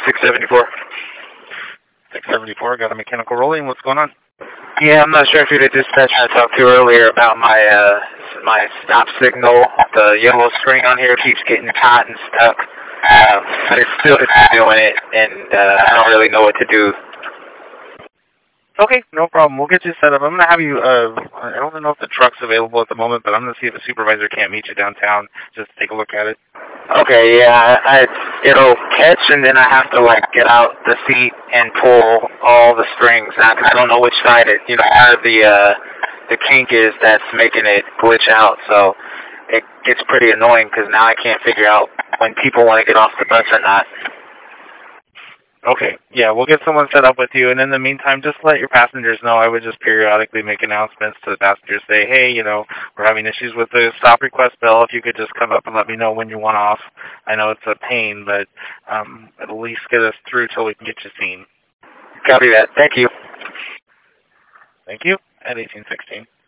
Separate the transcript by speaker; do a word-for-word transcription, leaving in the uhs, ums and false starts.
Speaker 1: six seventy-four.
Speaker 2: six seventy-four, got a mechanical rolling. What's going on?
Speaker 1: Yeah, I'm not sure if you're the dispatcher I talked to earlier about my uh my stop signal. The yellow string on here keeps getting caught and stuck. Uh, but it's still it's doing it, and uh, I don't really know what to do.
Speaker 2: Okay, no problem. We'll get you set up. I'm going to have you, uh, I don't know if the truck's available at the moment, but I'm going to see if a supervisor can't meet you downtown just to take a look at it.
Speaker 1: Okay, yeah, I, it'll catch, and then I have to, like, get out the seat and pull all the strings out, because I don't know which side it, you know, how the, uh, the kink is that's making it glitch out, so it gets pretty annoying, because now I can't figure out when people want to get off the bus or not.
Speaker 2: Okay, yeah, we'll get someone set up with you, and in the meantime, just let your passengers know. I would just periodically make announcements to the passengers, say, hey, you know, we're having issues with the stop request bell. If you could just come up and let me know when you want off. I know it's a pain, but um, at least get us through till we can get you seen.
Speaker 1: Copy that. Thank you.
Speaker 2: Thank you. At eighteen sixteen.